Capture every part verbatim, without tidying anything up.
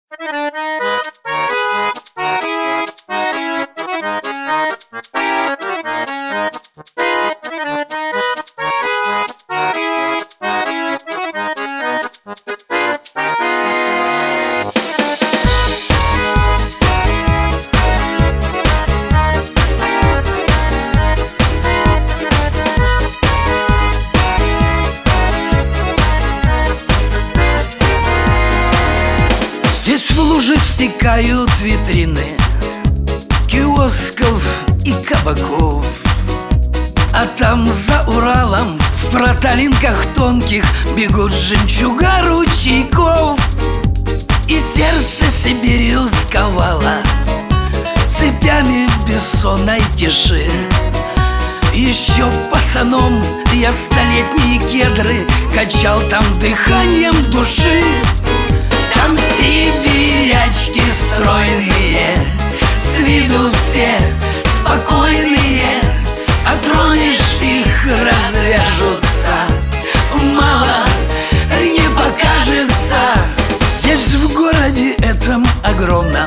Здесь в лужи стекают витрины киосков и кабаков, а там за Уралом в проталинках тонких бегут жемчуга ручейков. И сердце Сибирью сковало цепями бессонной тиши. Еще пацаном я столетние кедры качал там дыханием души. Там сибирячки стройные, с виду все спокойные, а тронешь их, развяжутся, мало не покажется. Здесь в городе этом огромном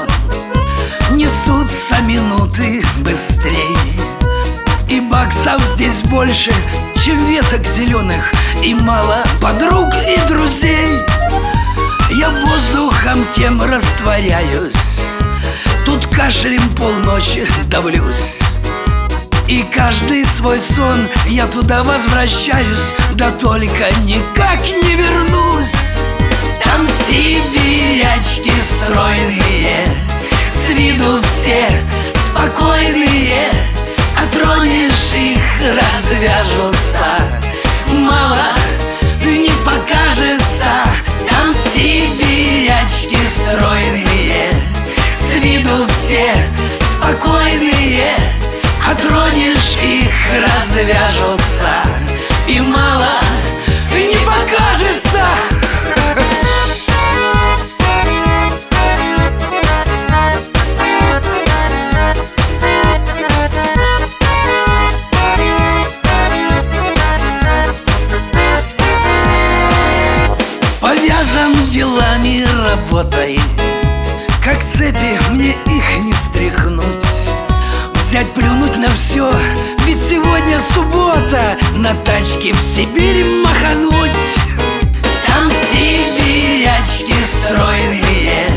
несутся минуты быстрей, и баксов здесь больше, чем веток зеленых, и мало подруг и друзей. Я воздухом тем растворяюсь, тут кашлем полночи давлюсь, и каждый свой сон я туда возвращаюсь, да только никак не вернусь. Там сибирячки стройные, с виду все спокойные, а тронешь их, развяжутся, мало не покажется. Там сибирячки стройные, с виду все спокойные, а тронешь их, развяжутся, и мало не покажется. Повязан делами, работой, как цепи, мне их не стряхнуть. Взять, плюнуть на все, ведь сегодня суббота, на тачке в Сибирь махануть. Там сибирячки стройные,